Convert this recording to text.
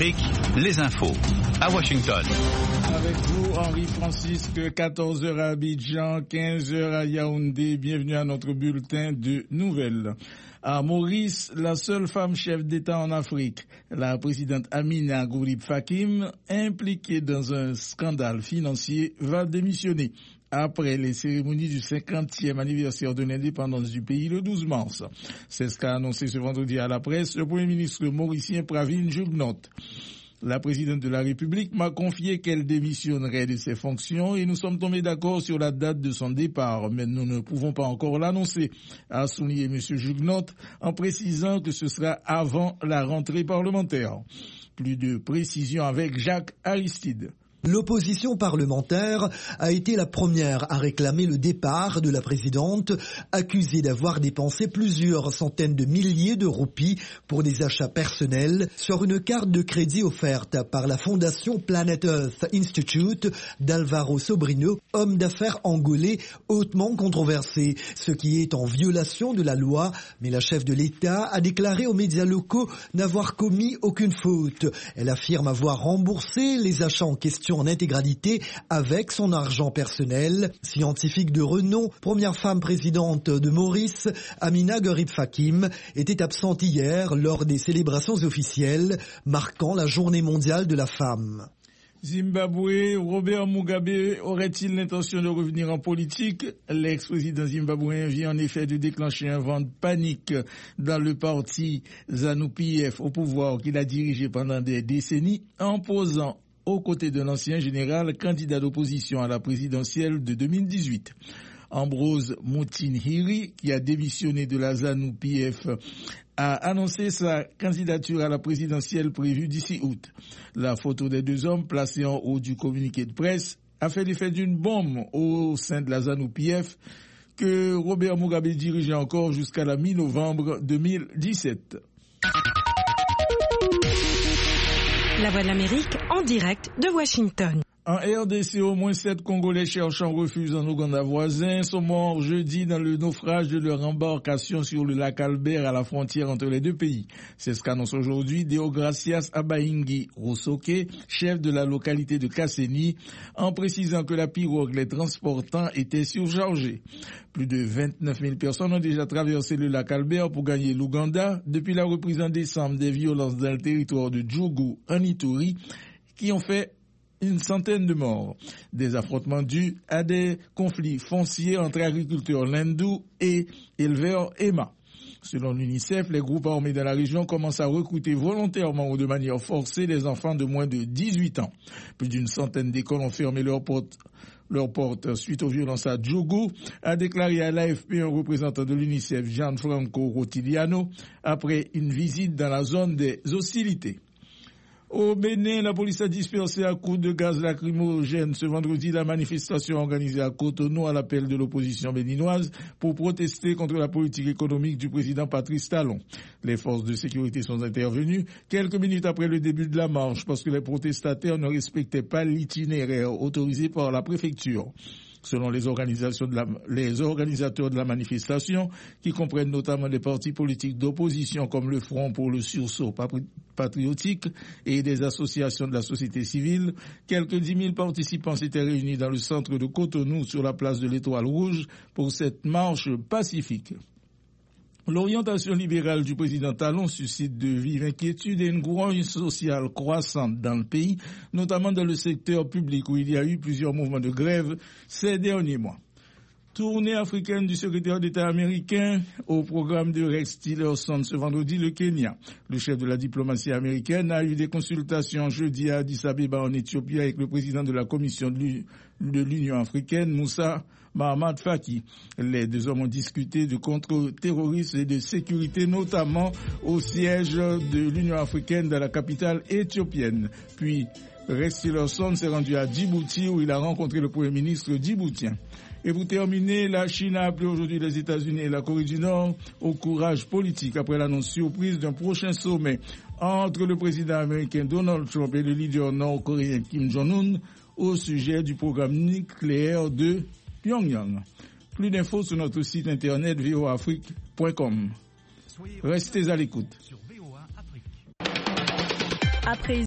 Afrique, les infos à Washington. Avec vous, Henri Francisque, 14h à Abidjan, 15h à Yaoundé. Bienvenue à notre bulletin de nouvelles. À Maurice, la seule femme chef d'État en Afrique, la présidente Amina Gourib Fakim, impliquée dans un scandale financier, va démissionner après les cérémonies du 50e anniversaire de l'indépendance du pays le 12 mars. C'est ce qu'a annoncé ce vendredi à la presse le Premier ministre mauricien Pravin Jugnot. La présidente de la République m'a confié qu'elle démissionnerait de ses fonctions et nous sommes tombés d'accord sur la date de son départ, mais nous ne pouvons pas encore l'annoncer, a souligné M. Jugnot en précisant que ce sera avant la rentrée parlementaire. Plus de précisions avec Jacques Aristide. L'opposition parlementaire a été la première à réclamer le départ de la présidente, accusée d'avoir dépensé plusieurs centaines de milliers de roupies pour des achats personnels sur une carte de crédit offerte par la fondation Planet Earth Institute d'Alvaro Sobrino, homme d'affaires angolais hautement controversé, ce qui est en violation de la loi, mais la chef de l'État a déclaré aux médias locaux n'avoir commis aucune faute. Elle affirme avoir remboursé les achats en question en intégralité avec son argent personnel. Scientifique de renom, première femme présidente de Maurice, Amina Gourib Fakim était absente hier lors des célébrations officielles marquant la Journée mondiale de la femme. Zimbabwe, Robert Mugabe aurait-il l'intention de revenir en politique? L'ex-président zimbabwéen vient en effet de déclencher un vent de panique dans le parti ZANU-PF au pouvoir qu'il a dirigé pendant des décennies en posant aux côtés de l'ancien général candidat d'opposition à la présidentielle de 2018. Ambrose Moutinhiri, qui a démissionné de la ZANU-PF, a annoncé sa candidature à la présidentielle prévue d'ici août. La photo des deux hommes placée en haut du communiqué de presse a fait l'effet d'une bombe au sein de la ZANU-PF que Robert Mugabe dirigeait encore jusqu'à la mi-novembre 2017. La Voix de l'Amérique en direct de Washington. En RDC, au moins 7 Congolais cherchant refuge en Ouganda voisin sont morts jeudi dans le naufrage de leur embarcation sur le lac Albert à la frontière entre les deux pays. C'est ce qu'annonce aujourd'hui Deogracias Abaingi Rosoke, chef de la localité de Kasseni, en précisant que la pirogue les transportant était surchargée. Plus de 29 000 personnes ont déjà traversé le lac Albert pour gagner l'Ouganda depuis la reprise en décembre des violences dans le territoire de Djougou en Ituri qui ont fait une centaine de morts. Des affrontements dus à des conflits fonciers entre agriculteurs Lindou et éleveurs Emma. Selon l'UNICEF, les groupes armés de la région commencent à recruter volontairement ou de manière forcée les enfants de moins de 18 ans. Plus d'une centaine d'écoles ont fermé leurs portes suite aux violences à Djougou, a déclaré à l'AFP un représentant de l'UNICEF, Gianfranco Rotiliano, après une visite dans la zone des hostilités. Au Bénin, la police a dispersé à coups de gaz lacrymogène ce vendredi la manifestation organisée à Cotonou à l'appel de l'opposition béninoise pour protester contre la politique économique du président Patrice Talon. Les forces de sécurité sont intervenues quelques minutes après le début de la marche parce que les protestataires ne respectaient pas l'itinéraire autorisé par la préfecture. Selon les organisateurs de la manifestation, qui comprennent notamment les partis politiques d'opposition comme le Front pour le sursaut patriotique et des associations de la société civile, quelques 10 000 participants s'étaient réunis dans le centre de Cotonou sur la place de l'Étoile Rouge pour cette marche pacifique. L'orientation libérale du président Talon suscite de vives inquiétudes et une grogne sociale croissante dans le pays, notamment dans le secteur public où il y a eu plusieurs mouvements de grève ces derniers mois. Tournée africaine du secrétaire d'État américain au programme de Rex Tillerson ce vendredi, le Kenya. Le chef de la diplomatie américaine a eu des consultations jeudi à Addis Abeba en Éthiopie avec le président de la commission de l'Union africaine, Moussa Mahamat Faki. Les deux hommes ont discuté de contre-terrorisme et de sécurité, notamment au siège de l'Union africaine dans la capitale éthiopienne. Puis Rex Tillerson s'est rendu à Djibouti où il a rencontré le premier ministre djiboutien. Et pour terminer, la Chine a appelé aujourd'hui les États-Unis et la Corée du Nord au courage politique après l'annonce surprise d'un prochain sommet entre le président américain Donald Trump et le leader nord-coréen Kim Jong-un au sujet du programme nucléaire de Pyongyang. Plus d'infos sur notre site internet voaafrique.com. Restez à l'écoute. Après